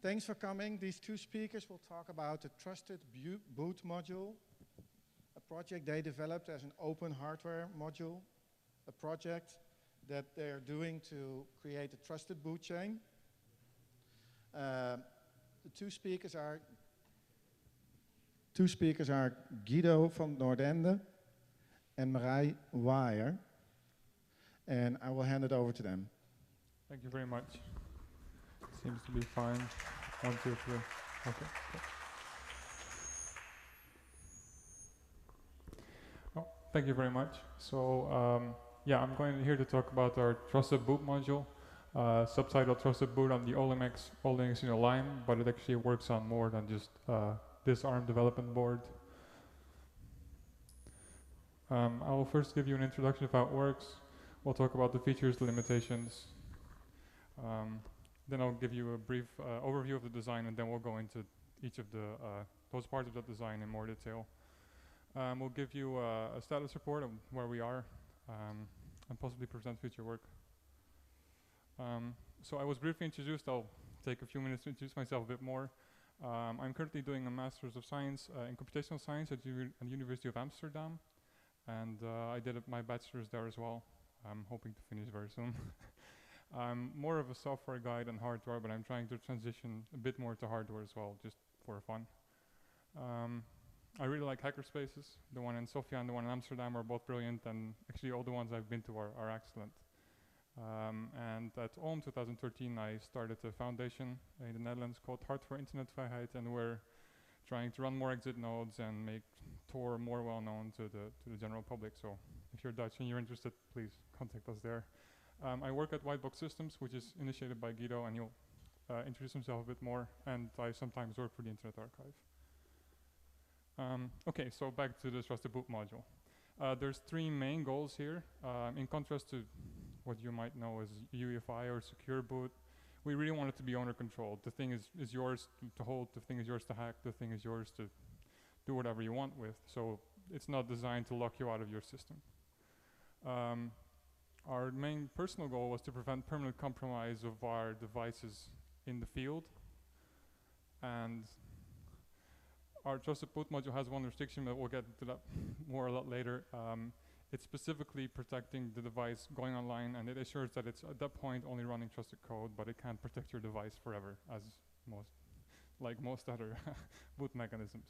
Thanks for coming. These two speakers will talk about the Trusted Boot module, a project they developed as an open hardware module, a project that they're doing to create a trusted boot chain. The two speakers are Guido van Noordende and Marij Waaier, and I will hand it over to them. Thank you very much. Seems to be fine. 1, 2, 3. Okay. Oh, thank you very much. So yeah, I'm going here to talk about our Trusted Boot module, subtitled Trusted Boot on the Linux Lime, but it actually works on more than just this ARM development board. I will first give you an introduction of how it works. We'll talk about the features, the limitations. Then I'll give you a brief overview of the design, and then we'll go into each of those parts of the design in more detail. We'll give you a status report of where we are, and possibly present future work. So I was briefly introduced. I'll take a few minutes to introduce myself a bit more. I'm currently doing a Master's of Science in Computational Science at the University of Amsterdam, and I did my Bachelor's there as well. I'm hoping to finish very soon. I'm more of a software guy than hardware, but I'm trying to transition a bit more to hardware as well, just for fun. I really like hackerspaces. The one in Sofia and the one in Amsterdam are both brilliant, and actually all the ones I've been to are excellent. And at Ulm 2013, I started a foundation in the Netherlands called Hart voor Internetvrijheid, and we're trying to run more exit nodes and make Tor more well known to the general public. So if you're Dutch and you're interested, please contact us there. I work at Whitebox Systems, which is initiated by Guido, and he'll introduce himself a bit more, and I sometimes work for the Internet Archive. Okay, so back to the Trusted Boot module. There's 3 main goals here. In contrast to what you might know as UEFI or secure boot, we really want it to be owner controlled. The thing is yours to hold, the thing is yours to hack, the thing is yours to do whatever you want with. So it's not designed to lock you out of your system. Our main personal goal was to prevent permanent compromise of our devices in the field. And our Trusted Boot module has one restriction, but we'll get into that more a lot later. It's specifically protecting the device going online, and it assures that it's at that point only running trusted code, but it can't protect your device forever, as most other boot mechanisms.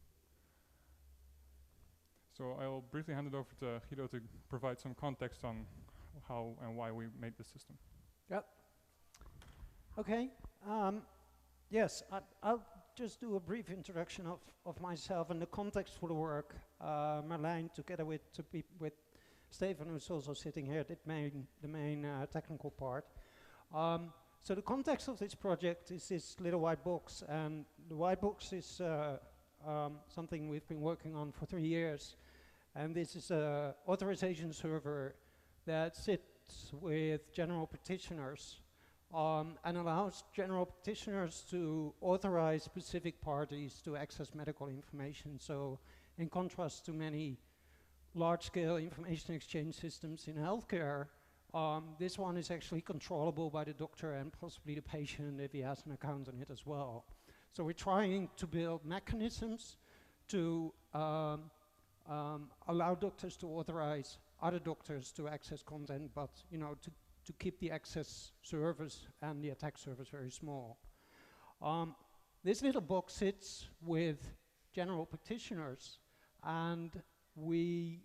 So I'll briefly hand it over to Guido to provide some context on how and why we made this system. Yep. Okay. Yes, I'll just do a brief introduction of myself and the context for the work. Marlijn, together with Stefan, who's also sitting here, did the main technical part. So the context of this project is this little white box, and the white box is something we've been working on for 3 years. And this is an authorization server that sits with general practitioners and allows general practitioners to authorize specific parties to access medical information. So in contrast to many large-scale information exchange systems in healthcare, this one is actually controllable by the doctor and possibly the patient if he has an account on it as well. So we're trying to build mechanisms to allow doctors to authorize other doctors to access content, but to keep the access service and the attack service very small. This little box sits with general practitioners, and we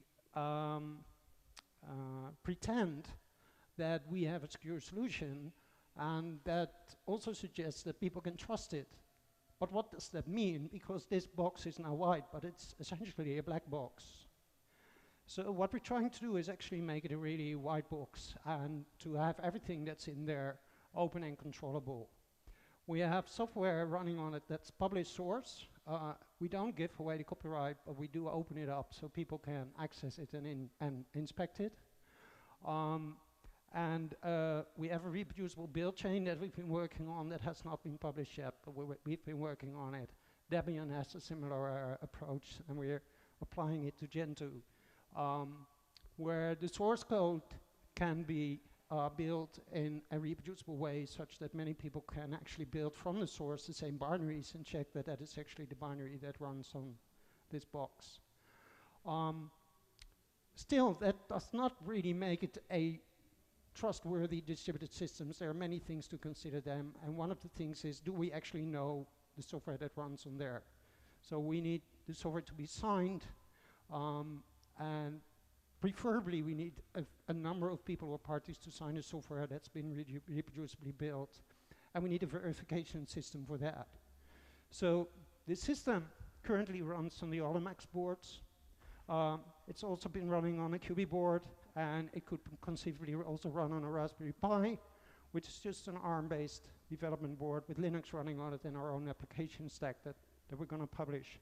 pretend that we have a secure solution, and that also suggests that people can trust it. But what does that mean? Because this box is now white, but it's essentially a black box. So what we're trying to do is actually make it a really white box and to have everything that's in there open and controllable. We have software running on it that's published source. We don't give away the copyright, but we do open it up so people can access it and inspect it. And we have a reproducible build chain that we've been working on that has not been published yet, but we've been working on it. Debian has a similar approach, and we're applying it to Gentoo, where the source code can be built in a reproducible way such that many people can actually build from the source the same binaries and check that that is actually the binary that runs on this box. Still, that does not really make it a trustworthy distributed systems. There are many things to consider them, and one of the things is, do we actually know the software that runs on there? So we need the software to be signed, and preferably we need a number of people or parties to sign the software that's been reproducibly built, and we need a verification system for that. So the system currently runs on the Olimax boards. It's also been running on a QB board, and it could conceivably also run on a Raspberry Pi, which is just an ARM-based development board with Linux running on it and our own application stack that we're going to publish.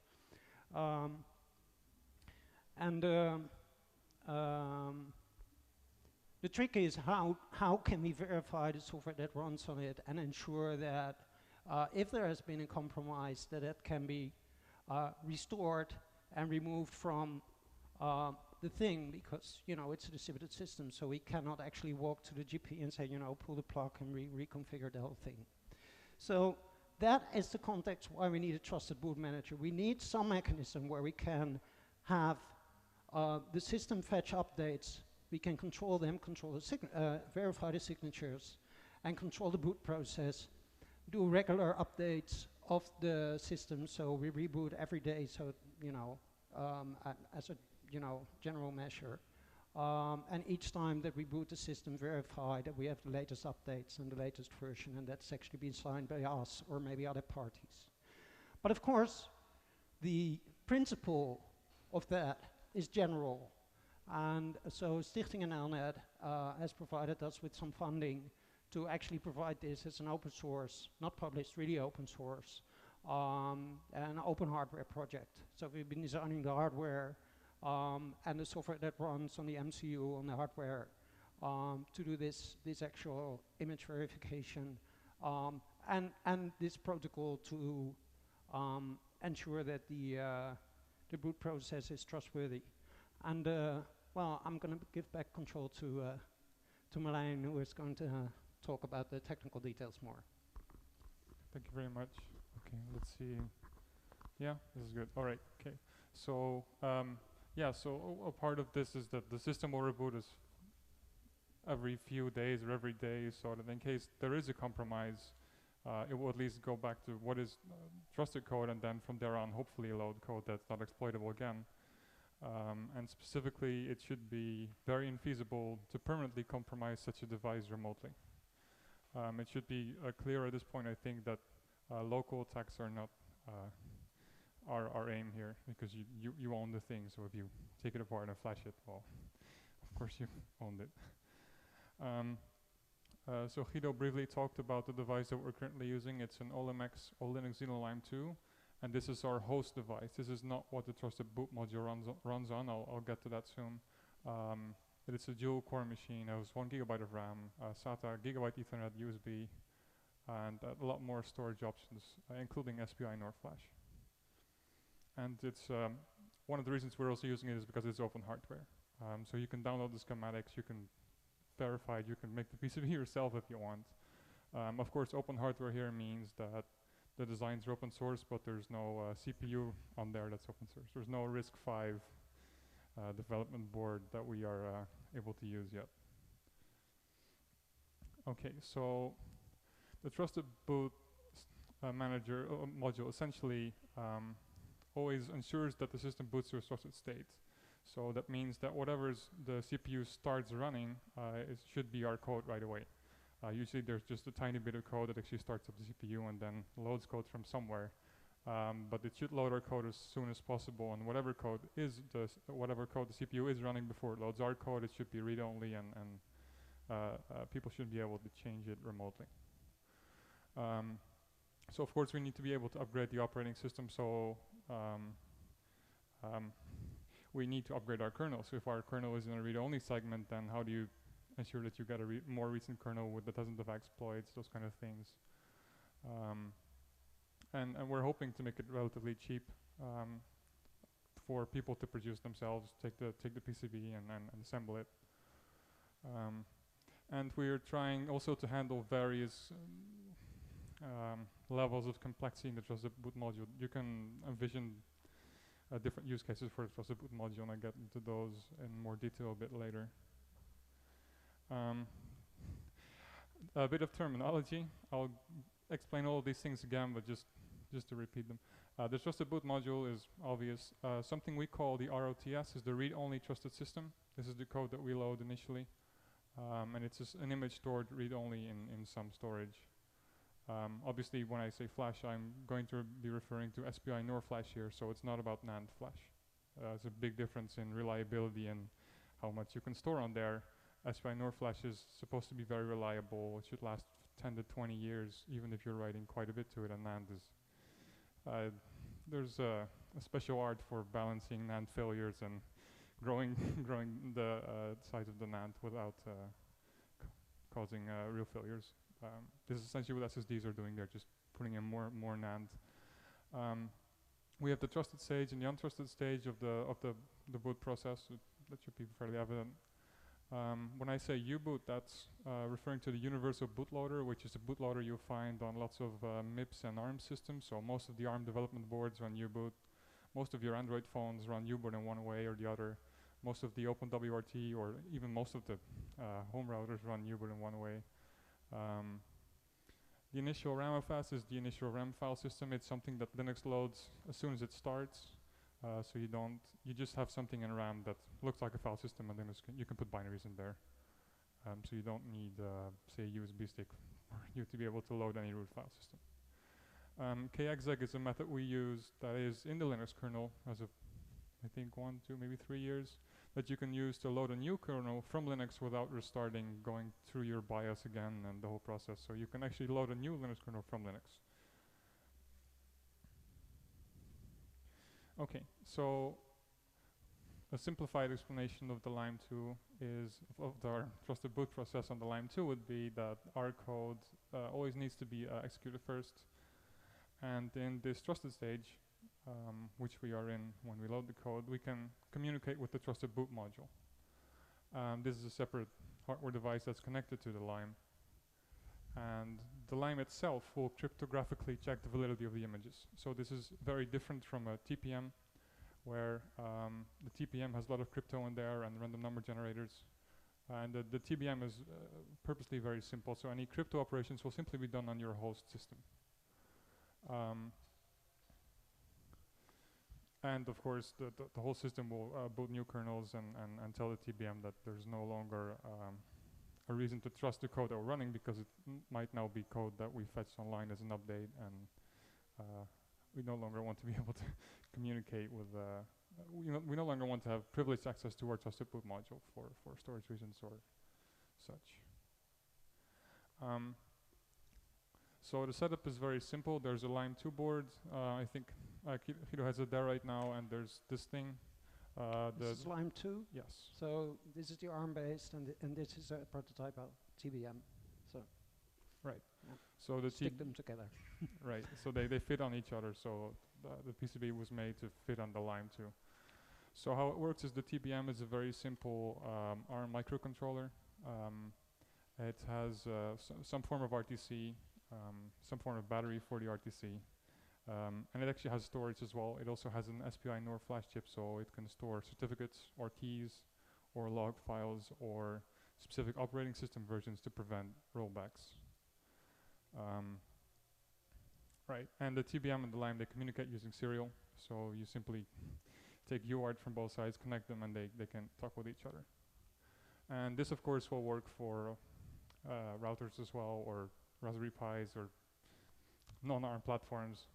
The trick is how can we verify the software that runs on it and ensure that if there has been a compromise, that it can be restored and removed from the thing, because it's a distributed system, so we cannot actually walk to the GP and say, pull the plug and reconfigure the whole thing. So that is the context why we need a trusted boot manager. We need some mechanism where we can have the system fetch updates. We can control them, verify the signatures, and control the boot process. Do regular updates of the system, so we reboot every day, so as a general measure. And each time that we boot the system, verify that we have the latest updates and the latest version, and that's actually been signed by us or maybe other parties. But of course, the principle of that is general. And so Stichting NLnet has provided us with some funding to actually provide this as an open source, not published, really open source, an open hardware project. So we've been designing the hardware and the software that runs on the MCU, on the hardware, to do this actual image verification, and this protocol to ensure that the boot process is trustworthy. And well, I'm going to give back control to Marlijn, who is going to talk about the technical details more. Thank you very much. Okay, let's see. Yeah, this is good. All right, okay. So, yeah, so a part of this is that the system will reboot us every few days or every day, so that in case there is a compromise, it will at least go back to what is trusted code, and then from there on, hopefully load code that's not exploitable again. And specifically, it should be very infeasible to permanently compromise such a device remotely. It should be clear at this point, I think, that local attacks are not our aim here, because you own the thing, so if you take it apart and flash it, well, of course you owned it. So Guido briefly talked about the device that we're currently using. It's an Olimax Linux XenoLime 2. And this is our host device. This is not what the trusted boot module runs on. I'll get to that soon. It's a dual core machine. It has 1 GB of RAM, SATA, Gigabit Ethernet, USB, and a lot more storage options, including SPI NOR flash. And it's one of the reasons we're also using it is because it's open hardware. So you can download the schematics, you can verify it, you can make the PCB yourself if you want. Of course, open hardware here means that the designs are open source, but there's no CPU on there that's open source. There's no RISC-V development board that we are able to use yet. Okay, so the trusted boot manager module essentially always ensures that the system boots to a trusted state. So that means that whatever the CPU starts running, it should be our code right away. Usually there's just a tiny bit of code that actually starts up the CPU and then loads code from somewhere. But it should load our code as soon as possible, and whatever code the CPU is running before it loads our code, it should be read-only, and people should be able to change it remotely. So of course we need to be able to upgrade the operating system, so we need to upgrade our kernel. So if our kernel is in a read-only segment, then how do you ensure that you get a more recent kernel that doesn't have exploits, those kind of things. And we're hoping to make it relatively cheap for people to produce themselves, take the PCB and assemble it. And we're trying also to handle various levels of complexity in the trusted boot module. You can envision different use cases for the trusted boot module, and I get into those in more detail a bit later. A bit of terminology. I'll explain all of these things again, but just to repeat them. The trusted boot module is obvious. Something we call the ROTS is the read-only trusted system. This is the code that we load initially. And it's just an image stored read-only in some storage. Obviously, when I say flash, I'm going to be referring to SPI NOR flash here, so it's not about NAND flash. There's a big difference in reliability and how much you can store on there. SPI NOR flash is supposed to be very reliable. It should last 10 to 20 years, even if you're writing quite a bit to it, and NAND is... there's a special art for balancing NAND failures and growing the size of the NAND without causing real failures. This is essentially what SSDs are doing. They're just putting in more NAND. We have the trusted stage and the untrusted stage of the boot process. That should be fairly evident. When I say U-boot, that's referring to the universal bootloader, which is a bootloader you'll find on lots of MIPS and ARM systems. So most of the ARM development boards run U-boot. Most of your Android phones run U-boot in one way or the other. Most of the OpenWRT or even most of the home routers run U-boot in one way. The initial RAMFS is the initial RAM file system. It's something that Linux loads as soon as it starts. So you just have something in RAM that looks like a file system, and then you can put binaries in there. So you don't need, say, a USB stick for you to be able to load any root file system. KExec is a method we use that is in the Linux kernel as of, I think, 1, 2, maybe 3 years, that you can use to load a new kernel from Linux without restarting, going through your BIOS again and the whole process. So you can actually load a new Linux kernel from Linux. Okay, so a simplified explanation of the Lime2 is, of our trusted boot process on the Lime2 would be that our code always needs to be executed first. And in this trusted stage, which we are in when we load the code, we can communicate with the trusted boot module. This is a separate hardware device that's connected to the Lime. And the Lime itself will cryptographically check the validity of the images. So this is very different from a TPM, where the TPM has a lot of crypto in there and random number generators. And the TBM is purposely very simple, so any crypto operations will simply be done on your host system. And of course, the whole system will boot new kernels and tell the TBM that there's no longer a reason to trust the code that we're running, because it might now be code that we fetched online as an update, and we no longer want to be able to communicate with, we no longer want to have privileged access to our trusted boot module for storage reasons or such. So the setup is very simple. There's a Lime2 board. I think Guido has it there right now, and there's this thing. This is Lime2? Yes. So this is the ARM-based, and this is a prototype of TBM. So right. Yeah. So the stick them together. right. So they fit on each other. So the PCB was made to fit on the Lime2. So how it works is the TBM is a very simple ARM microcontroller. It has some form of RTC, some form of battery for the RTC. And it actually has storage as well. It also has an SPI NOR flash chip, so it can store certificates or keys or log files or specific operating system versions to prevent rollbacks. Right, and the TBM and the Lime, they communicate using serial. So you simply take UART from both sides, connect them, and they can talk with each other. And this, of course, will work for routers as well, or Raspberry Pis, or non-ARM platforms.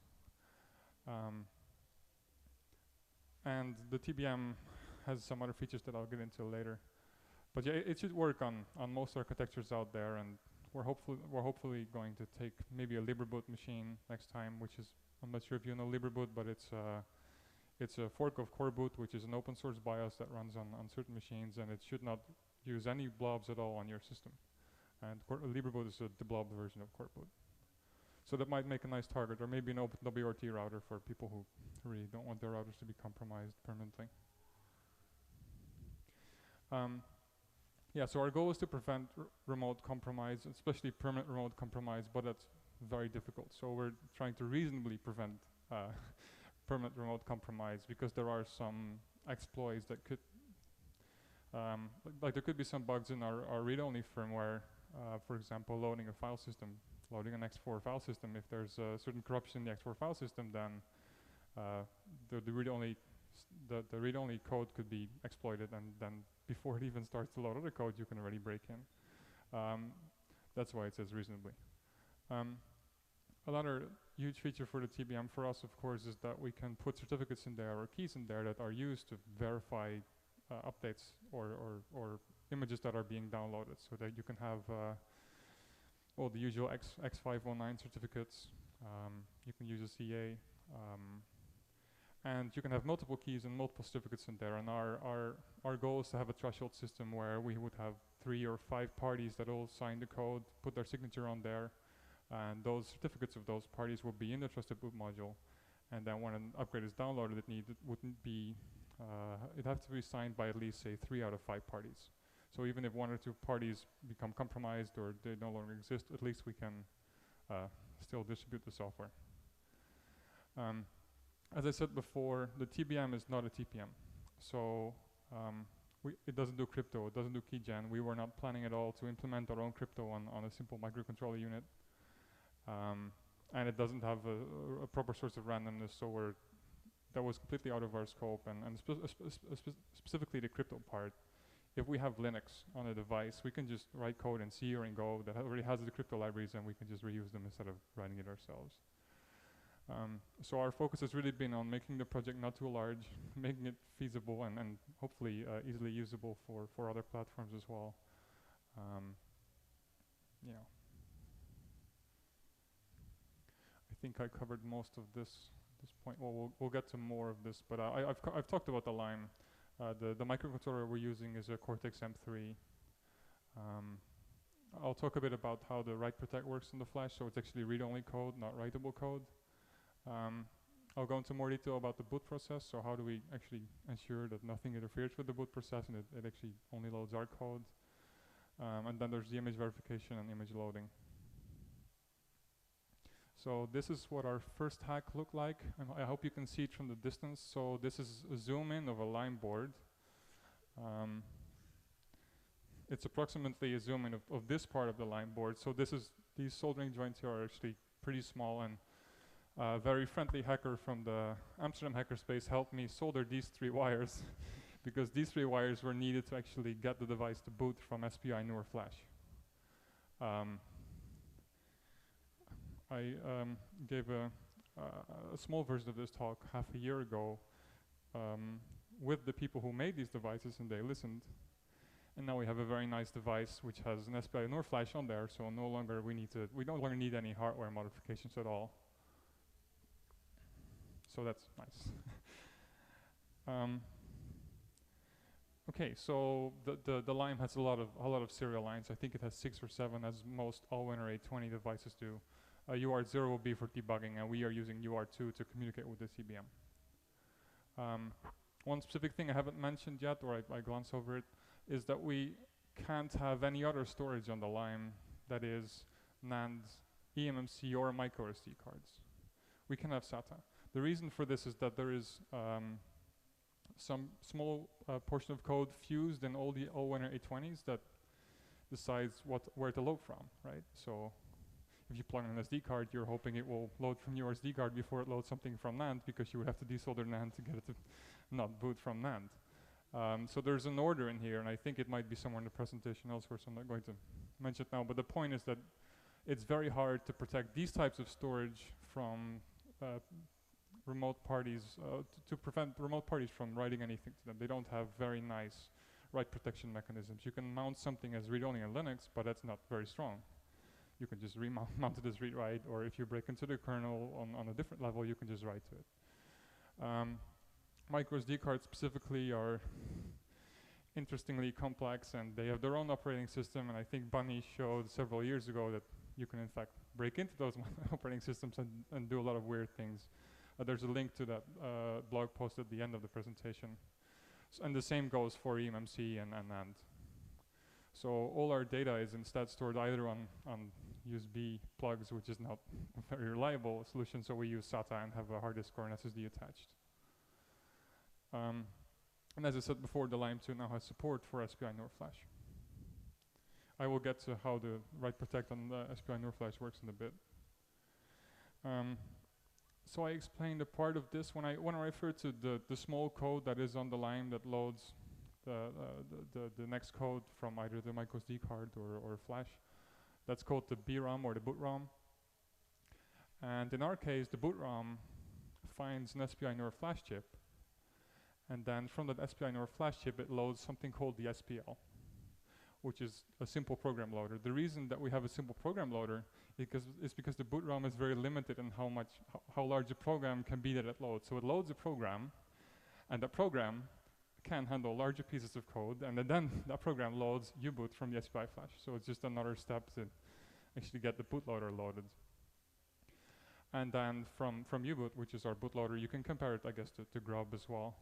And the TBM has some other features that I'll get into later. But yeah, it should work on most architectures out there, and we're hopefully going to take maybe a LibreBoot machine next time, which is, I'm not sure if you know LibreBoot, but it's a fork of Coreboot, which is an open source BIOS that runs on certain machines, and it should not use any blobs at all on your system. And LibreBoot is the blob version of Coreboot. So that might make a nice target, or maybe an OpenWRT router for people who really don't want their routers to be compromised permanently. yeah, so our goal is to prevent remote compromise, especially permanent remote compromise, but that's very difficult. So we're trying to reasonably prevent permanent remote compromise because there are some exploits that could, like there could be some bugs in our read-only firmware, for example, loading a file system, loading an X4 file system. If there's a certain corruption in the X4 file system, then the read-only code could be exploited, and then before it even starts to load other code, you can already break in. That's why it says reasonably. Another huge feature for the TBM for us, of course, is that we can put certificates in there or keys in there that are used to verify updates or images that are being downloaded, so that you can have all the usual X509 certificates. You can use a CA. And you can have multiple keys and multiple certificates in there. And our goal is to have a threshold system where we would have 3 or 5 parties that all sign the code, put their signature on there, and those certificates of those parties will be in the Trusted Boot module. And then when an upgrade is downloaded, it wouldn't be, it has to be signed by at least, say, 3 out of 5 parties. So even if 1 or 2 parties become compromised or they no longer exist, at least we can still distribute the software. As I said before, the TBM is not a TPM. So it doesn't do crypto, it doesn't do keygen. We were not planning at all to implement our own crypto on a simple microcontroller unit. And it doesn't have a proper source of randomness, so that was completely out of our scope. And specifically the crypto part, if we have Linux on a device, we can just write code in C or in Go that already has the crypto libraries, and we can just reuse them instead of writing it ourselves. So our focus has really been on making the project not too large, making it feasible and hopefully easily usable for other platforms as well. Yeah. I think I covered most of this point. Well, we'll get to more of this, but I've talked about the Lime. The microcontroller we're using is a Cortex M3. I'll talk a bit about how the write protect works in the Flash, so it's actually read-only code, not writable code. I'll go into more detail about the boot process, so how do we actually ensure that nothing interferes with the boot process and it actually only loads our code. And then there's the image verification and image loading. So this is what our first hack looked like. I hope you can see it from the distance. So this is a zoom in of a Lime board. It's approximately a zoom in of this part of the Lime board. So these soldering joints here are actually pretty small, and a very friendly hacker from the Amsterdam hackerspace helped me solder these 3 wires because these 3 wires were needed to actually get the device to boot from SPI NOR Flash. I gave a small version of this talk half a year ago with the people who made these devices, and they listened. And now we have a very nice device which has an SPI NOR Flash on there, so we no longer need any hardware modifications at all. So that's nice. Okay, so the Lime has a lot of serial lines. I think it has 6 or 7, as most Allwinner 820 devices do. UART0 will be for debugging, and we are using UART2 to communicate with the TBM. One specific thing I haven't mentioned yet, or I glance over it, is that we can't have any other storage on the Lime that is NAND, eMMC, or micro SD cards. We can have SATA. The reason for this is that there is some small portion of code fused in all the Allwinner 820s that decides where to load from, right? So if you plug in an SD card, you're hoping it will load from your SD card before it loads something from NAND, because you would have to desolder NAND to get it to not boot from NAND. So there's an order in here, and I think it might be somewhere in the presentation elsewhere, so I'm not going to mention it now. But the point is that it's very hard to protect these types of storage from remote parties, to prevent remote parties from writing anything to them. They don't have very nice write protection mechanisms. You can mount something as read-only in Linux, but that's not very strong. You can just mount it as read-write, or if you break into the kernel on a different level, you can just write to it. Micro SD cards specifically are interestingly complex, and they have their own operating system, and I think Bunny showed several years ago that you can in fact break into those operating systems and do a lot of weird things. There's a link to that blog post at the end of the presentation. And the same goes for eMMC and NAND. So all our data is instead stored either on USB plugs, which is not a very reliable solution, so we use SATA and have a hard disk or an SSD attached. And as I said before, the Lime 2 now has support for SPI NOR Flash. I will get to how the write protect on the SPI NOR Flash works in a bit. So I explained a part of this when I refer to the small code that is on the Lime that loads the next code from either the microSD card or Flash. That's called the BROM or the boot ROM. And in our case, the boot ROM finds an SPI NOR Flash chip, and then from that SPI NOR Flash chip, it loads something called the SPL, which is a simple program loader. The reason that we have a simple program loader is because the boot ROM is very limited in how large a program can be that it loads. So it loads a program, and that program can handle larger pieces of code, and then that program loads U-boot from the SPI Flash. So it's just another step to actually get the bootloader loaded. And then from U-boot, which is our bootloader, you can compare it, I guess, to Grub as well.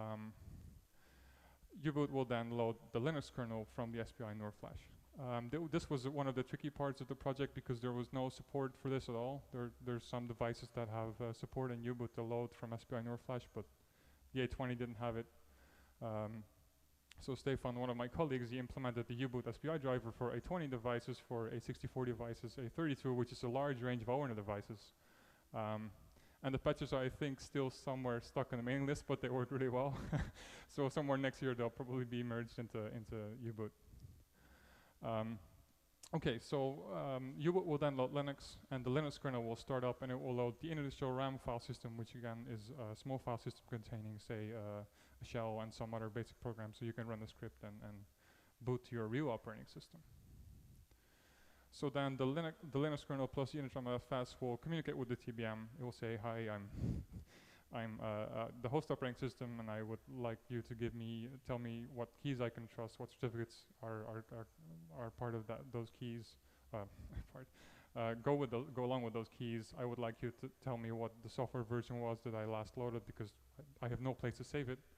U-boot will then load the Linux kernel from the SPI NOR Flash. This was one of the tricky parts of the project because there was no support for this at all. There's some devices that have support in U-boot to load from SPI NOR Flash, but the A20 didn't have it. So Stefan, one of my colleagues, he implemented the U-boot SPI driver for A20 devices, for A64 devices, A32, which is a large range of owner devices. And the patches are, I think, still somewhere stuck on the mailing list, but they work really well. So somewhere next year they'll probably be merged into U-boot. Okay, so U-boot will then load Linux, and the Linux kernel will start up, and it will load the initial RAM file system, which again is a small file system containing, say, a shell and some other basic programs, so you can run the script and boot to your real operating system. So then the Linux kernel plus the initram.fs will communicate with the TBM. It will say, "Hi, I'm the host operating system, and I would like you to tell me what keys I can trust, what certificates are part of those keys. Go along with those keys. I would like you to tell me what the software version was that I last loaded, because I have no place to save it.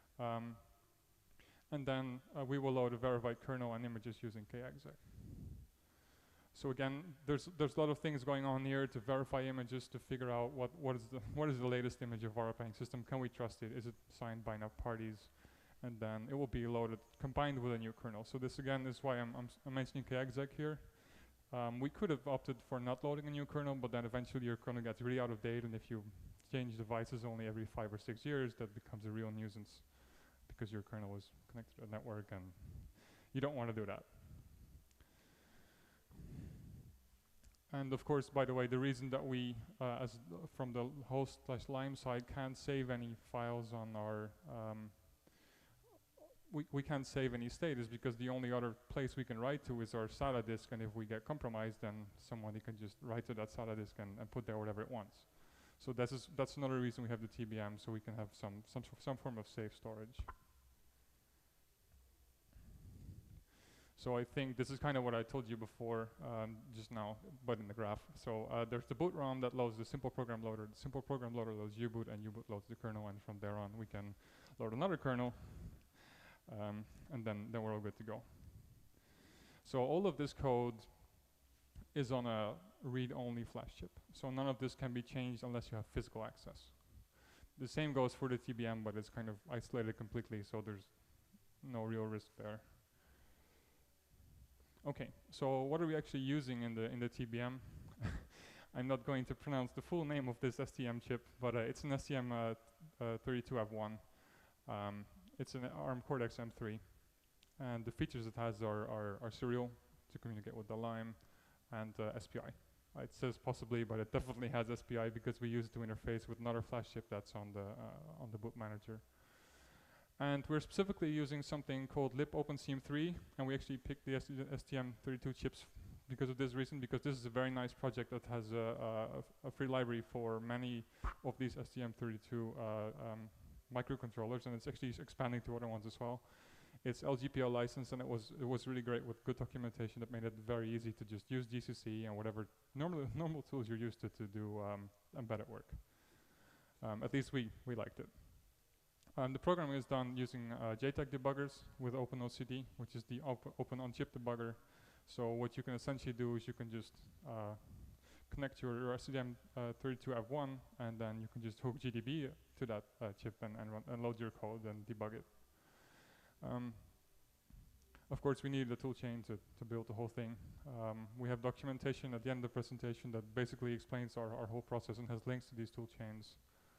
And then we will load a verified kernel and images using kexec. So again, there's a lot of things going on here to verify images, to figure out what is the latest image of our operating system. Can we trust it? Is it signed by enough parties? And then it will be loaded, combined with a new kernel. So this again is why I'm mentioning kexec here. We could have opted for not loading a new kernel, but then eventually your kernel gets really out of date, and if you change devices only every 5 or 6 years, that becomes a real nuisance, because your kernel is connected to a network, and you don't want to do that. And of course, by the way, the reason that we, from the host/Lime side, can't save any files on our, we can't save any state is because the only other place we can write to is our SATA disk, and if we get compromised, then somebody can just write to that SATA disk and put there whatever it wants. So that's another reason we have the TBM, so we can have some form of safe storage. So I think this is kind of what I told you before, just now, but in the graph. So there's the boot ROM that loads the simple program loader. The simple program loader loads U-boot, and U-boot loads the kernel, and from there on we can load another kernel, and then we're all good to go. So all of this code is on a read-only flash chip. So none of this can be changed unless you have physical access. The same goes for the TBM, but it's kind of isolated completely, so there's no real risk there. Okay, so what are we actually using in the TBM? I'm not going to pronounce the full name of this STM chip, but it's an STM32F1. It's an ARM Cortex M3, and the features it has are serial to communicate with the Lime, and SPI. It says possibly, but it definitely has SPI because we use it to interface with another flash chip that's on the boot manager. And we're specifically using something called libopenseam3, and we actually picked the STM32 chips because of this reason, because this is a very nice project that has a free library for many of these STM32 microcontrollers, and it's actually expanding to other ones as well. It's LGPL licensed, and it was really great with good documentation that made it very easy to just use GCC and whatever normal tools you're used to do embedded work. At least we liked it. The programming is done using JTAG debuggers with OpenOCD, which is the open on-chip debugger. So what you can essentially do is you can just connect your STM32F1, and then you can just hook GDB to that chip and load your code and debug it. Of course, we need the toolchain to build the whole thing. We have documentation at the end of the presentation that basically explains our whole process and has links to these toolchains.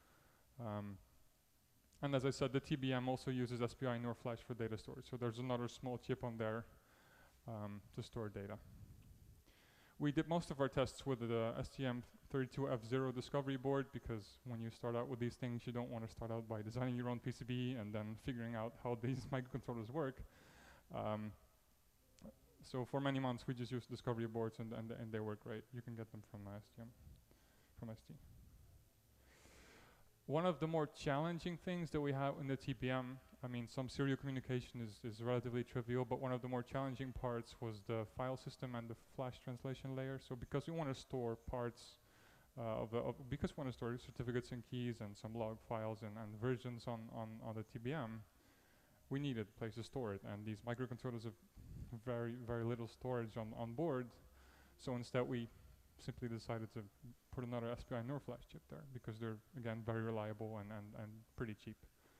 And as I said, the TBM also uses SPI NOR flash for data storage. So there's another small chip on there to store data. We did most of our tests with the STM32F0 discovery board, because when you start out with these things, you don't want to start out by designing your own PCB and then figuring out how these microcontrollers work. So for many months, we just used discovery boards, and they work great. You can get them from STM, from ST. One of the more challenging things that we have in the TPM, I mean, some serial communication is relatively trivial, but one of the more challenging parts was the file system and the flash translation layer. So because we want to store parts because we want to store certificates and keys and some log files and versions on the TBM, we needed a place to store it. And these microcontrollers have very, very little storage on board. So instead we simply decided to put another SPI NOR flash chip there, because they're, again, very reliable and pretty cheap.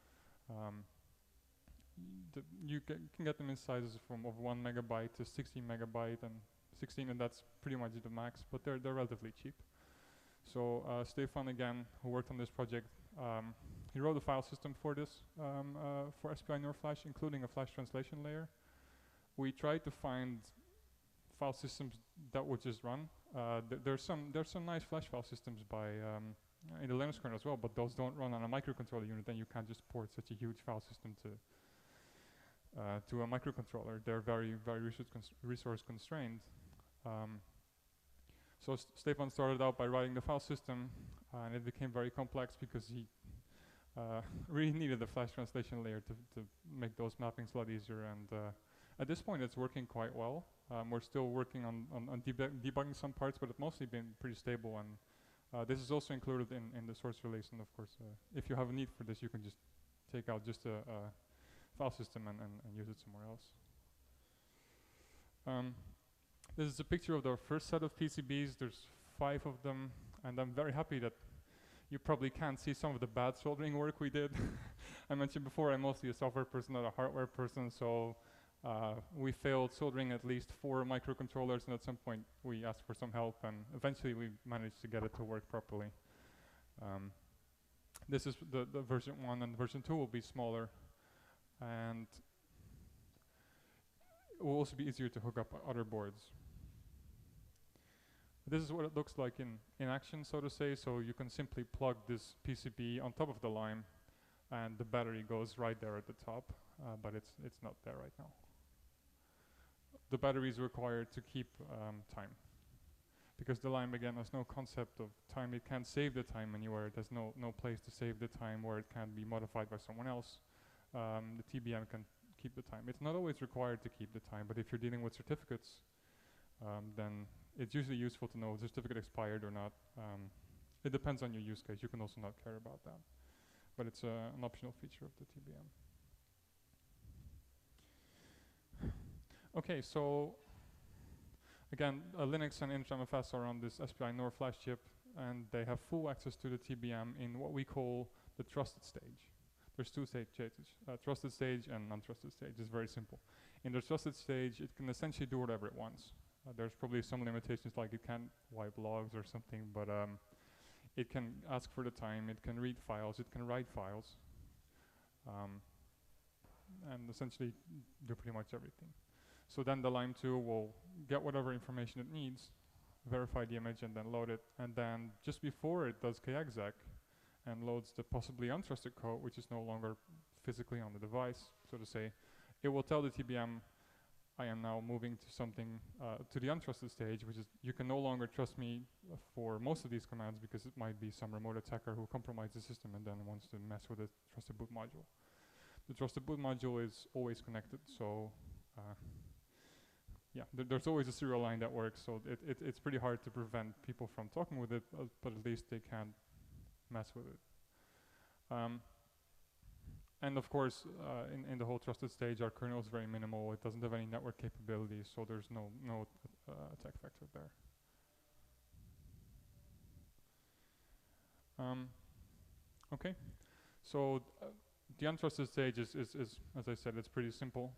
You can get them in sizes of 1 megabyte to 16 megabyte and 16, and that's pretty much the max, but they're relatively cheap. So Stefan, again, who worked on this project, he wrote a file system for this, for SPI NOR flash, including a flash translation layer. We tried to find file systems that would just run. There's some nice flash file systems by in the Linux kernel as well, but those don't run on a microcontroller unit, and you can't just port such a huge file system to a microcontroller. They're very, very resource constrained. So Stefan started out by writing the file system, and it became very complex because he really needed a flash translation layer to make those mappings a lot easier. And at this point, it's working quite well. We're still working on debugging some parts, but it's mostly been pretty stable. And this is also included in the source release. And of course, if you have a need for this, you can just take out just a file system and use it somewhere else. This is a picture of the first set of PCBs. There's 5 of them, and I'm very happy that you probably can't see some of the bad soldering work we did. I mentioned before, I'm mostly a software person, not a hardware person, so we failed soldering at least 4 microcontrollers, and at some point we asked for some help, and eventually we managed to get it to work properly. This is the version 1, and version 2 will be smaller, and it will also be easier to hook up other boards. This is what it looks like in action, so to say. So you can simply plug this PCB on top of the Lime, and the battery goes right there at the top, but it's not there right now. The battery is required to keep time, because the Lime, again, has no concept of time. It can't save the time anywhere. There's no place to save the time where it can be modified by someone else. The TBM can keep the time. It's not always required to keep the time, but if you're dealing with certificates, then it's usually useful to know if the certificate expired or not. It depends on your use case. You can also not care about that, but it's an optional feature of the TBM. Okay, so again, Linux and InnoSMFS are on this SPI NOR flash chip, and they have full access to the TBM in what we call the trusted stage. There's 2 stages, trusted stage and non-trusted stage. It's very simple. In the trusted stage, it can essentially do whatever it wants. There's probably some limitations, like it can't wipe logs or something, but it can ask for the time, it can read files, it can write files, and essentially do pretty much everything. So then the Lime 2 will get whatever information it needs, verify the image, and then load it. And then just before it does kexec and loads the possibly untrusted code, which is no longer physically on the device, so to say, it will tell the TBM, I am now moving to something, to the untrusted stage, which is you can no longer trust me for most of these commands, because it might be some remote attacker who compromised the system and then wants to mess with the trusted boot module. The trusted boot module is always connected, so yeah, there's always a serial line that works, so it's pretty hard to prevent people from talking with it, but at least they can't mess with it. And of course, in the whole trusted stage, our kernel is very minimal. It doesn't have any network capabilities, so there's no attack vector there. Okay, so the untrusted stage is, as I said, it's pretty simple.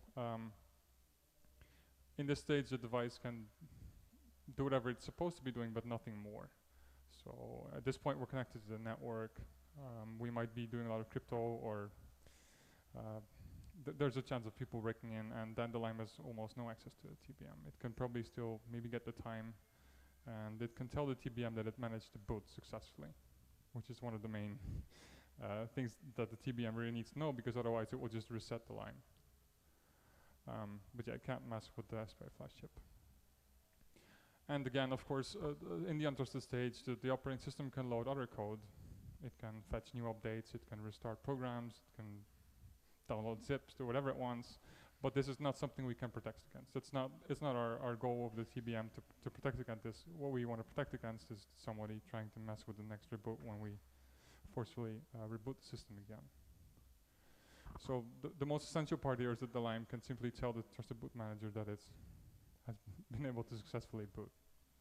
In this stage, the device can do whatever it's supposed to be doing, but nothing more. So at this point, we're connected to the network. We might be doing a lot of crypto, or there's a chance of people breaking in, and Dandelion has almost no access to the TBM. It can probably still maybe get the time, and it can tell the TBM that it managed to boot successfully, which is one of the main things that the TBM really needs to know, because otherwise it will just reset the line. But yeah, it can't mess with the SPI flash chip. And again, of course, in the untrusted stage, the operating system can load other code. It can fetch new updates, it can restart programs, it can download zips, do whatever it wants. But this is not something we can protect against. It's not our goal of the TBM to protect against this. What we want to protect against is somebody trying to mess with the next reboot when we forcefully reboot the system again. So the most essential part here is that the Lime can simply tell the trusted boot manager that it has been able to successfully boot.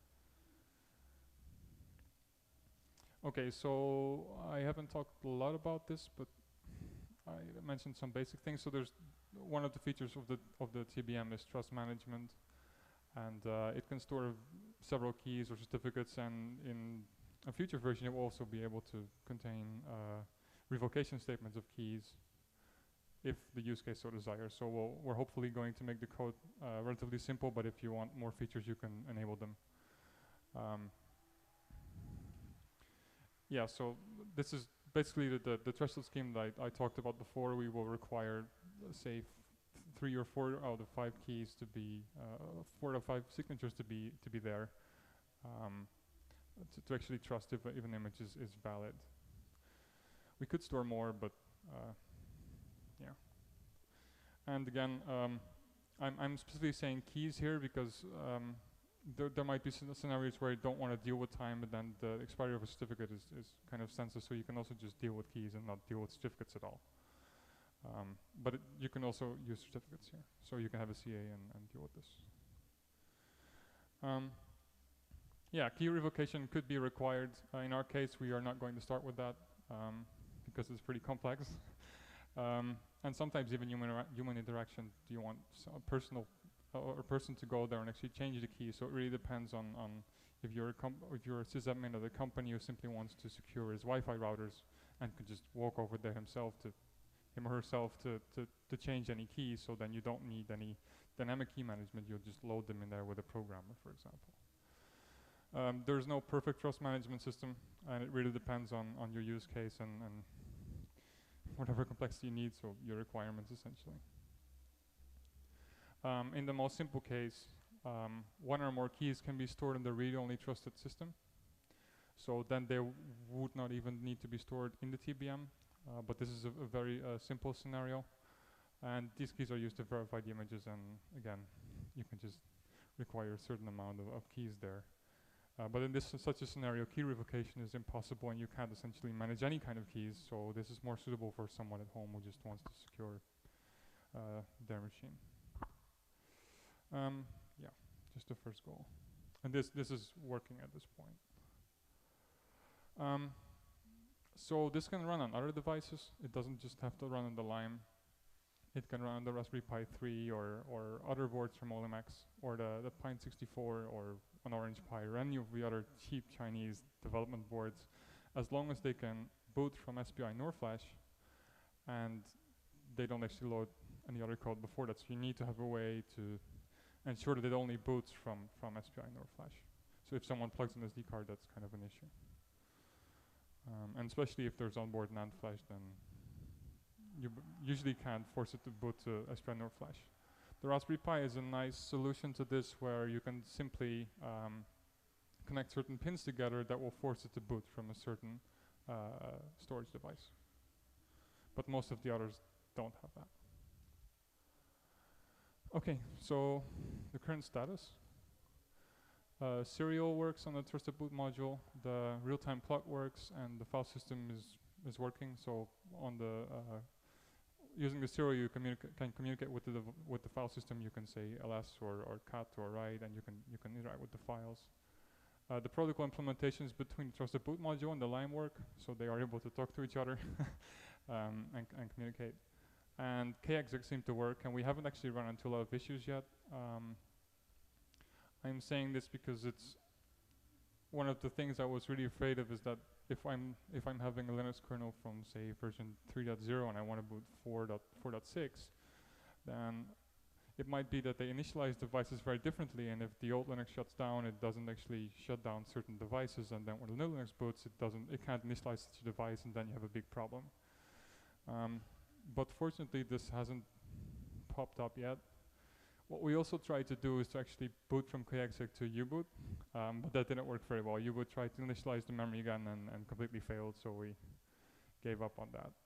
Okay, so I haven't talked a lot about this, but I mentioned some basic things. So there's one of the features of the TBM is trust management, and it can store several keys or certificates, and in a future version it will also be able to contain revocation statements of keys if the use case so desires. So we're hopefully going to make the code relatively simple, but if you want more features, you can enable them. Yeah, so this is basically the threshold scheme that I talked about before. We will require, say, 3 or 4 out of 5 keys to be, 4 out of 5 signatures to be there, to actually trust if an image is valid. We could store more, but yeah. And again, I'm specifically saying keys here because there might be scenarios where you don't want to deal with time, and then the expiry of a certificate is kind of sensitive, so you can also just deal with keys and not deal with certificates at all. But you can also use certificates here, so you can have a CA and deal with this. Yeah, key revocation could be required. In our case, we are not going to start with that because it's pretty complex. And sometimes even human interaction, do you want a person to go there and actually change the key? So it really depends on if you're a sysadmin of the company who simply wants to secure his Wi-Fi routers and could just walk over there himself to him or herself to change any keys. So then you don't need any dynamic key management. You'll just load them in there with a programmer, for example. There's no perfect trust management system, and it really depends on your use case and whatever complexity you need, so your requirements essentially. In the most simple case, 1 or more keys can be stored in the read-only trusted system. So then they would not even need to be stored in the TBM, but this is a very simple scenario. And these keys are used to verify the images, and again, you can just require a certain amount of keys there. But in such a scenario, key revocation is impossible, and you can't essentially manage any kind of keys. So this is more suitable for someone at home who just wants to secure their machine. Yeah, just the first goal, and this is working at this point. So this can run on other devices. It doesn't just have to run on the Lime. It can run on the Raspberry Pi 3 or other boards from Olimex, or the Pine 64, or an Orange Pi, or any of the other cheap Chinese development boards, as long as they can boot from SPI NOR Flash and they don't actually load any other code before that. So you need to have a way to ensure that it only boots from SPI NOR Flash. So if someone plugs an SD card, that's kind of an issue. And especially if there's onboard NAND flash, then you usually can't force it to boot to SPI NOR Flash. The Raspberry Pi is a nice solution to this, where you can simply connect certain pins together that will force it to boot from a certain storage device. But most of the others don't have that. Okay, so the current status. Serial works on the trusted boot module, the real-time plot works, and the file system is working. So on the using the serial, you can communicate with the file system. You can say ls or cat or write, and you can interact with the files. The protocol implementations between the Trusted Boot module and the Lime work, so they are able to talk to each other and communicate. And kexec seemed to work, and we haven't actually run into a lot of issues yet. I'm saying this because it's one of the things I was really afraid of, is that if I'm having a Linux kernel from, say, version 3.0 and I want to boot 4.6, then it might be that they initialize devices very differently, and if the old Linux shuts down, it doesn't actually shut down certain devices, and then when the new Linux boots, it can't initialize such a device, and then you have a big problem. But fortunately, this hasn't popped up yet. What we also tried to do is to actually boot from kexec to U-boot, but that didn't work very well. U-boot tried to initialize the memory again and completely failed, so we gave up on that.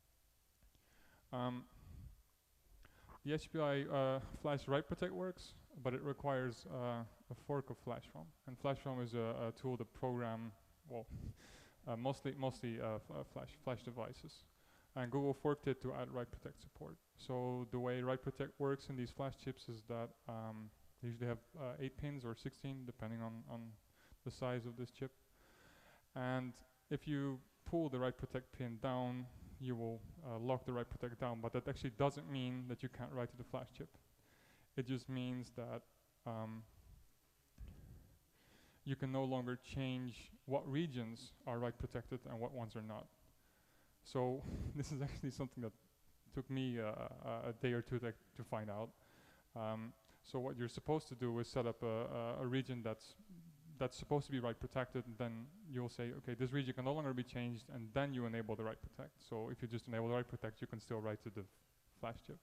The HPI Flash Write Protect works, but it requires a fork of FlashROM. And FlashROM is a tool to program, well, mostly flash devices. And Google forked it to add Write Protect support. So the way Write Protect works in these flash chips is that they usually have 8 pins or 16, depending on the size of this chip. And if you pull the Write Protect pin down, you will lock the Write Protect down, but that actually doesn't mean that you can't write to the flash chip. It just means that you can no longer change what regions are write protected and what ones are not. So this is actually something that took me a day or two to find out. So what you're supposed to do is set up a region that's supposed to be write protected, and then you'll say, okay, this region can no longer be changed, and then you enable the write protect. So if you just enable the write protect, you can still write to the flash chip.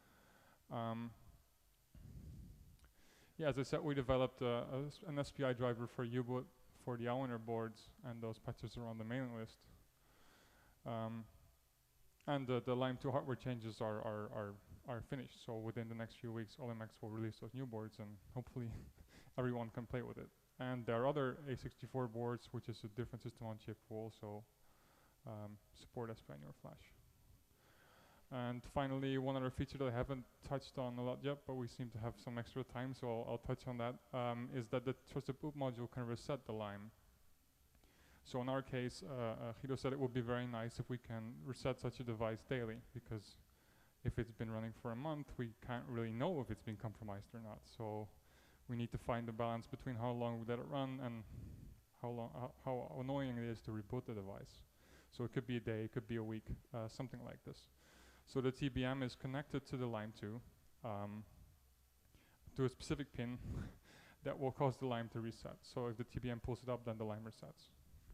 Yeah, as I said, we developed an SPI driver for U-boot for the Allwinner boards, and those patches are on the mailing list. And the Lime 2 hardware changes are finished. So within the next few weeks, OLMX will release those new boards, and hopefully everyone can play with it. And there are other A64 boards, which is a different system on chip, will also support SPI Newer Flash. And finally, one other feature that I haven't touched on a lot yet, but we seem to have some extra time, so I'll touch on that, is that the Trusted Boot module can reset the Lime. So in our case, Guido said it would be very nice if we can reset such a device daily, because if it's been running for a month, we can't really know if it's been compromised or not. So we need to find the balance between how long we let it run and how annoying it is to reboot the device. So it could be a day, it could be a week, something like this. So the TBM is connected to the Lime 2 to a specific pin that will cause the Lime to reset. So if the TBM pulls it up, then the Lime resets.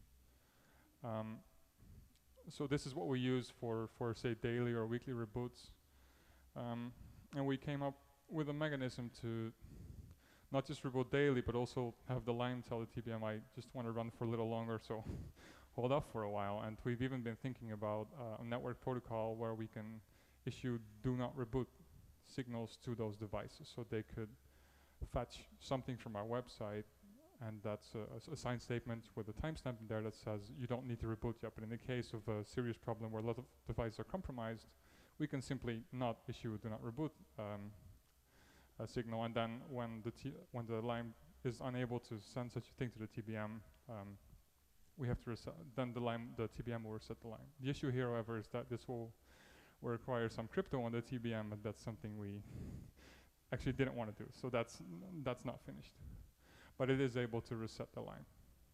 So this is what we use for say daily or weekly reboots. And we came up with a mechanism to not just reboot daily, but also have the Lime tell the TBM, I just want to run for a little longer, so hold off for a while. And we've even been thinking about a network protocol where we can issue do not reboot signals to those devices, so they could fetch something from our website, and that's a signed statement with a timestamp in there that says you don't need to reboot yet. But in the case of a serious problem where a lot of devices are compromised, we can simply not issue a do not reboot a signal, and then when the Lime is unable to send such a thing to the TBM, we have to reset. Then the TBM will reset the Lime. The issue here, however, is that this will require some crypto on the TBM, and that's something we actually didn't want to do. So that's not finished, but it is able to reset the Lime.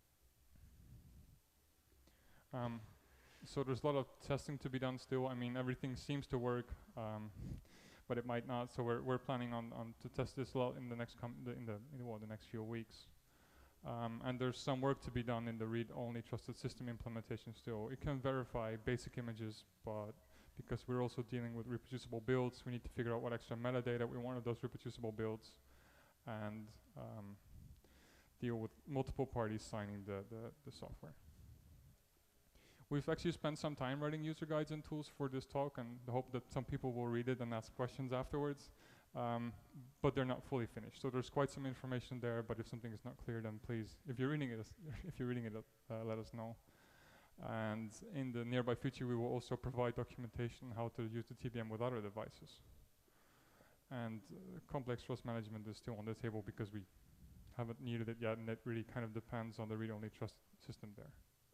So there's a lot of testing to be done still. I mean, everything seems to work, but it might not. So we're planning on to test this a lot in the next the next few weeks. And there's some work to be done in the read-only trusted system implementation still. It can verify basic images, but because we're also dealing with reproducible builds, we need to figure out what extra metadata we want of those reproducible builds, and deal with multiple parties signing the software. We've actually spent some time writing user guides and tools for this talk, and the hope that some people will read it and ask questions afterwards. But they're not fully finished. So there's quite some information there, but if something is not clear, then please, if you're reading it, let us know. And in the nearby future, we will also provide documentation how to use the TBM with other devices. And complex trust management is still on the table because we haven't needed it yet, and it really kind of depends on the read-only trust system there.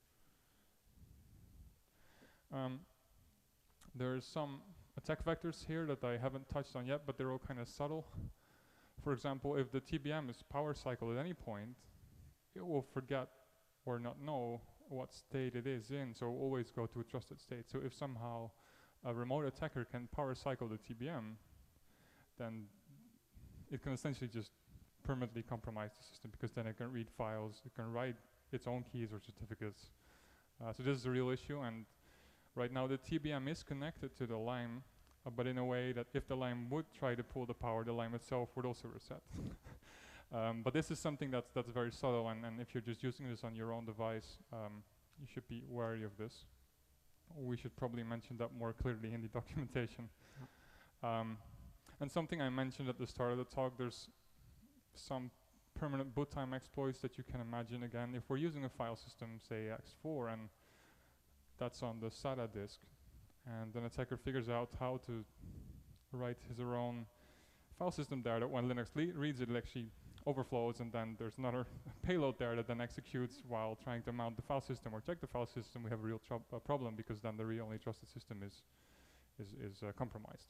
There's some attack vectors here that I haven't touched on yet, but they're all kind of subtle. For example, if the TBM is power cycled at any point, it will forget or not know what state it is in, so it will always go to a trusted state. So if somehow a remote attacker can power cycle the TBM, then it can essentially just permanently compromise the system, because then it can read files, it can write its own keys or certificates. So this is a real issue, and right now the TBM is connected to the LIME, but in a way that if the LIME would try to pull the power, the LIME itself would also reset. But this is something that's very subtle, and if you're just using this on your own device, you should be wary of this. We should probably mention that more clearly in the documentation. And something I mentioned at the start of the talk, there's some permanent boot time exploits that you can imagine. Again, if we're using a file system, say X4, and that's on the SATA disk, and an attacker figures out how to write his or own file system there, that when Linux reads it, it actually overflows, and then there's another payload there that then executes while trying to mount the file system or check the file system. We have a real problem, because then the read-only trusted system is compromised.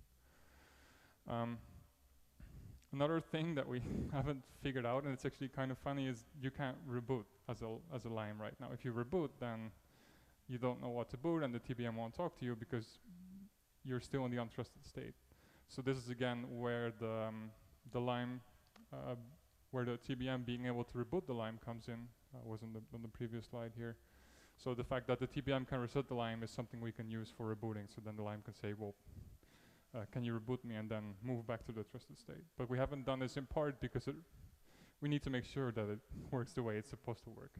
Another thing that we haven't figured out, and it's actually kind of funny, is you can't reboot as a LIME right now. If you reboot, then you don't know what to boot, and the TBM won't talk to you because you're still in the untrusted state. So this is again where the LIME, where the TBM being able to reboot the LIME comes in. Was on the previous slide here. So the fact that the TBM can reset the LIME is something we can use for rebooting. So then the LIME can say, well, can you reboot me, and then move back to the trusted state. But we haven't done this in part because we need to make sure that it works the way it's supposed to work.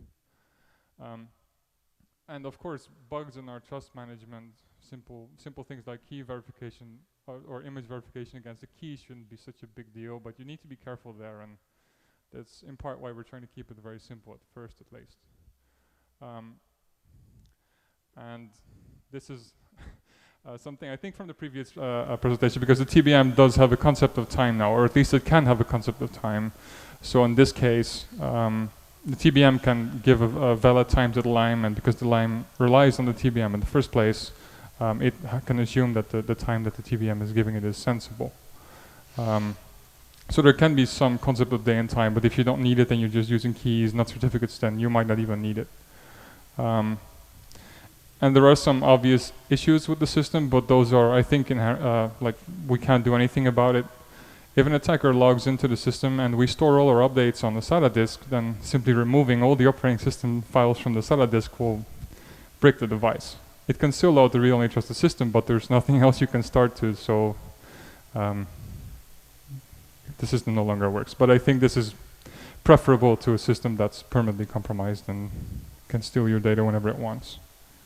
And of course, bugs in our trust management, simple things like key verification or image verification against the key shouldn't be such a big deal, but you need to be careful there, and that's in part why we're trying to keep it very simple at first, at least. And this is something I think from the previous presentation, because the TBM does have a concept of time now, or at least it can have a concept of time. So in this case, the TBM can give a valid time to the LIME, and because the LIME relies on the TBM in the first place, it can assume that the time that the TBM is giving it is sensible. So there can be some concept of day and time, but if you don't need it and you're just using keys, not certificates, then you might not even need it. And there are some obvious issues with the system, but those are, I think, like we can't do anything about it. If an attacker logs into the system and we store all our updates on the SATA disk, then simply removing all the operating system files from the SATA disk will break the device. It can still load the read-only trusted system, but there's nothing else you can start to, so the system no longer works. But I think this is preferable to a system that's permanently compromised and can steal your data whenever it wants.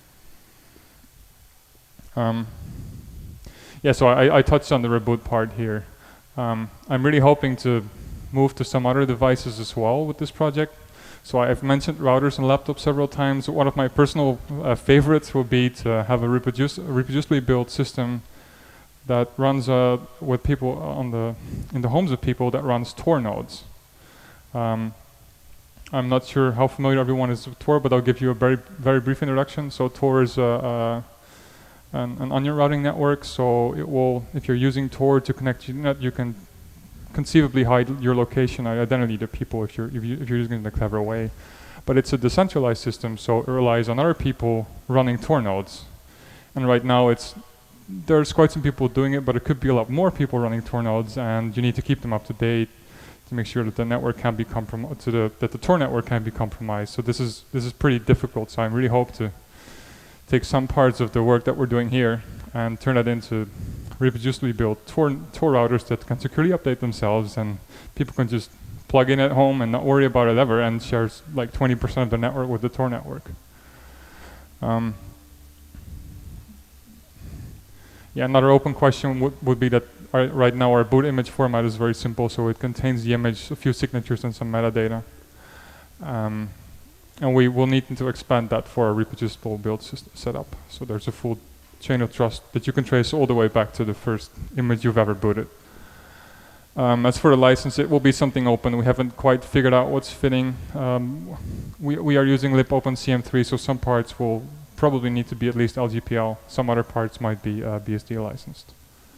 Yeah, so I touched on the reboot part here. I'm really hoping to move to some other devices as well with this project. So I've mentioned routers and laptops several times. One of my personal favorites would be to have a reproducibly built system that runs with people in the homes of people, that runs Tor nodes. I'm not sure how familiar everyone is with Tor, but I'll give you a very brief introduction. So Tor is an onion routing network, so it will, if you're using Tor to connect to the net, you can conceivably hide your location identity to people if you're using it in a clever way. But it's a decentralized system, so it relies on other people running Tor nodes. And right now there's quite some people doing it, but it could be a lot more people running Tor nodes, and you need to keep them up to date to make sure that the network can be compromised, that the Tor network can be compromised. So this is pretty difficult. So I really hope to take some parts of the work that we're doing here and turn that into reproducibly built Tor routers that can securely update themselves, and people can just plug in at home and not worry about it ever, and shares like 20% of the network with the Tor network. Yeah, another open question would be that right now our boot image format is very simple, so it contains the image, a few signatures, and some metadata. And we will need to expand that for a reproducible build setup. So there's a full chain of trust that you can trace all the way back to the first image you've ever booted. As for the license, it will be something open. We haven't quite figured out what's fitting. We are using libOpenCM3, so some parts will probably need to be at least LGPL. Some other parts might be BSD licensed.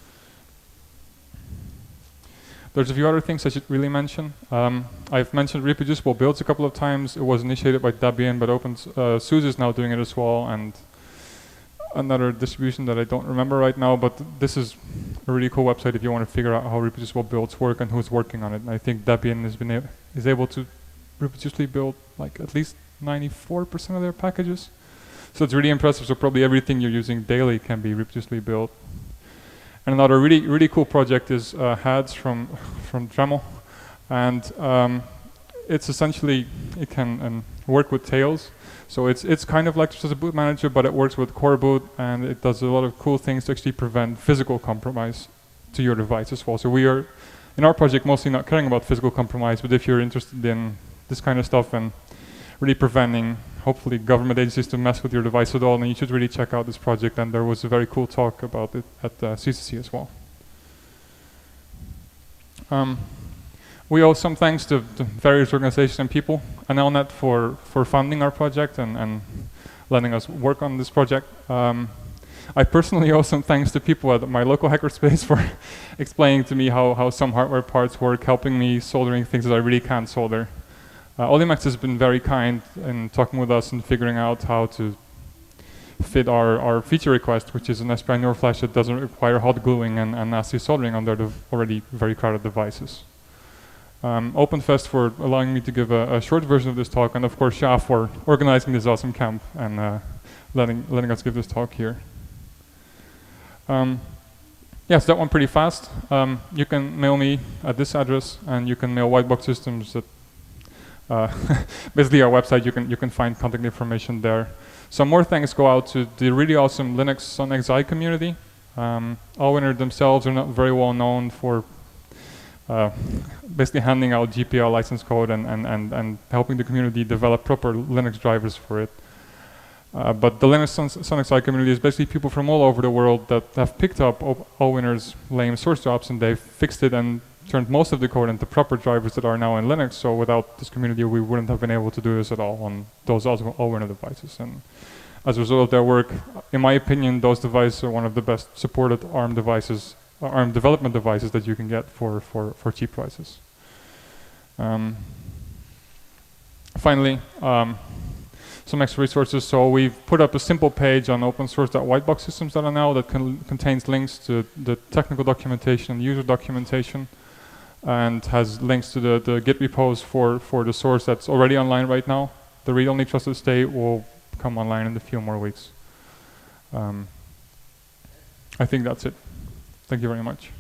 There's a few other things I should really mention. I've mentioned reproducible builds a couple of times. It was initiated by Debian, but SUSE is now doing it as well, and another distribution that I don't remember right now, but this is a really cool website if you want to figure out how reproducible builds work and who's working on it. And I think Debian is able to reproducibly build like at least 94% of their packages. So it's really impressive. So probably everything you're using daily can be reproducibly built. And another really cool project is HADS from Dremel, and it's essentially, it can work with Tails. So it's kind of like just as a boot manager, but it works with Core Boot, and it does a lot of cool things to actually prevent physical compromise to your device as well. So we are, in our project, mostly not caring about physical compromise, but if you're interested in this kind of stuff and really preventing, hopefully, government agencies to mess with your device at all, then you should really check out this project. And there was a very cool talk about it at CCC as well. We owe some thanks to various organizations and people, and Elnet for funding our project and letting us work on this project. I personally owe some thanks to people at my local hackerspace for explaining to me how some hardware parts work, helping me soldering things that I really can't solder. Olimax has been very kind in talking with us and figuring out how to fit our feature request, which is an SPI NOR flash that doesn't require hot gluing and nasty soldering on their already very crowded devices. OpenFest for allowing me to give a short version of this talk, and of course Sha for organizing this awesome camp and letting us give this talk here. Yes, that went pretty fast. You can mail me at this address, and you can mail Whitebox Systems at basically our website. You can find contact information there. Some more thanks go out to the really awesome Linux on XI community. Allwinner themselves are not very well known for basically handing out GPL license code and helping the community develop proper Linux drivers for it. But the Linux on XI community is basically people from all over the world that have picked up Allwinner's lame source jobs, and they've fixed it and turned most of the code into proper drivers that are now in Linux. So without this community, we wouldn't have been able to do this at all on those Allwinner devices. And as a result of their work, in my opinion, those devices are one of the best supported ARM devices, ARM development devices that you can get for cheap prices. Finally, some extra resources. So we've put up a simple page on opensource.whiteboxsystems.nl that contains links to the technical documentation and user documentation, and has links to the Git repos for the source that's already online right now. The read-only trusted state will come online in a few more weeks. I think that's it. Thank you very much.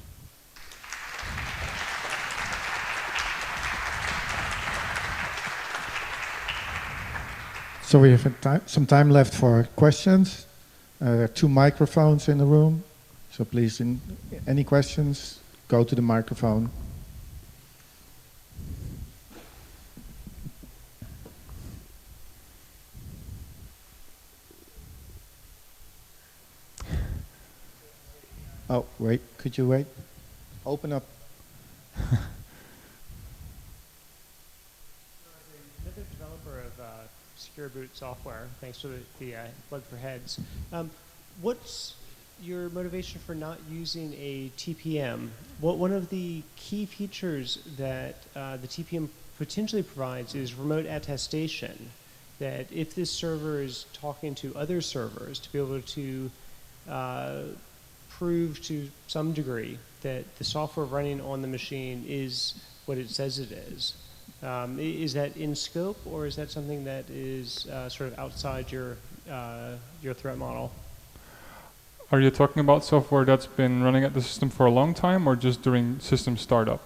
So we have some time left for questions. There are 2 microphones in the room. So please, any questions, go to the microphone. Oh, wait, could you wait? Open up. Another developer of Secure Boot software, thanks for the plug for Heads. What's your motivation for not using a TPM? One of the key features that the TPM potentially provides is remote attestation, that if this server is talking to other servers, to be able to prove to some degree that the software running on the machine is what it says it is. Is that in scope, or is that something that is sort of outside your threat model? Are you talking about software that's been running at the system for a long time, or just during system startup?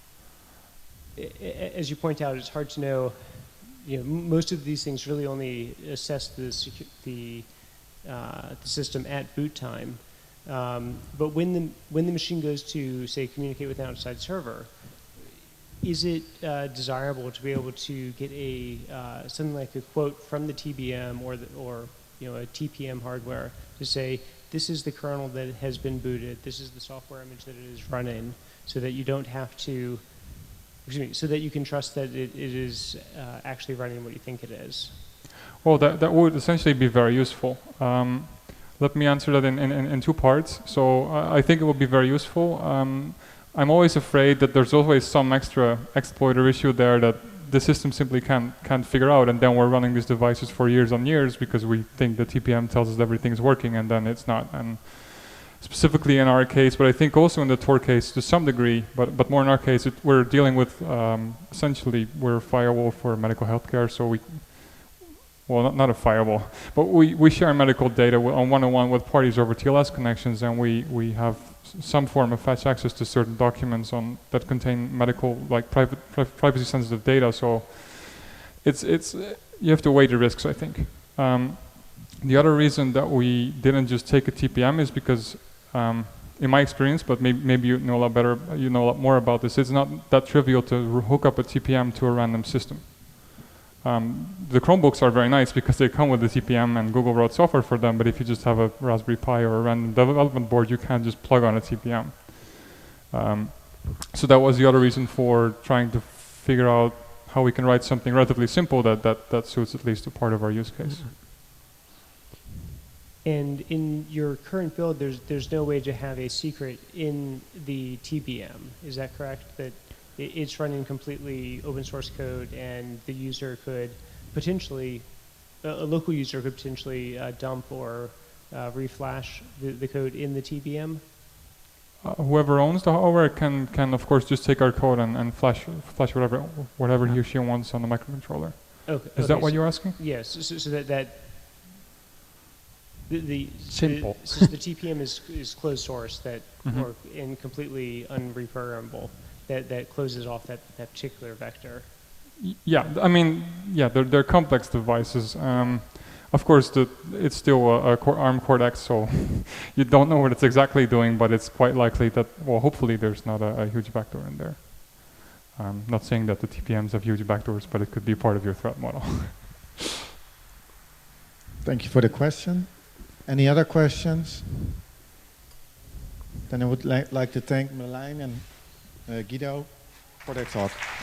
As you point out, it's hard to know. You know, most of these things really only assess the system at boot time. But when the machine goes to, say, communicate with an outside server, is it desirable to be able to get a something like a quote from the TBM or a TPM hardware to say, this is the kernel that has been booted, this is the software image that it is running, so that you don't have to, so that you can trust that it is actually running what you think it is? Well, that would essentially be very useful. Let me answer that in two parts. So I think it will be very useful. I'm always afraid that there's always some extra exploit or issue there that the system simply can't figure out, and then we're running these devices for years on years because we think the TPM tells us everything's working, and then it's not. And specifically in our case, but I think also in the Tor case to some degree, but more in our case, we're dealing with essentially we're a firewall for medical healthcare, so well, not a firewall, but we share medical data on one-on-one with parties over TLS connections, and we have some form of fetch access to certain documents that contain medical, like privacy-sensitive data. So it's you have to weigh the risks, I think. The other reason that we didn't just take a TPM is because, in my experience, but maybe you know a lot better, you know a lot more about this. It's not that trivial to hook up a TPM to a random system. The Chromebooks are very nice because they come with the TPM and Google wrote software for them, but if you just have a Raspberry Pi or a random development board, you can't just plug on a TPM. So that was the other reason for trying to figure out how we can write something relatively simple that suits at least a part of our use case. And in your current build, there's no way to have a secret in the TPM. Is that correct? That it's running completely open source code, and the user could potentially, a local user could potentially dump or reflash the code in the TPM? Whoever owns the hardware can of course just take our code and flash whatever he or she wants on the microcontroller. Okay. Is that what you're asking? Yes. So that the simple. Since the TPM is closed source Mm-hmm. or and completely unreprogrammable, that closes off that particular vector. Yeah, I mean, yeah, they're complex devices. Of course, it's still a ARM Cortex, so you don't know what it's exactly doing, but it's quite likely that, well, hopefully there's not a huge backdoor in there. Not saying that the TPMs have huge backdoors, but it could be part of your threat model. Thank you for the question. Any other questions? Then I would like to thank Marlijn and Guido for their talk.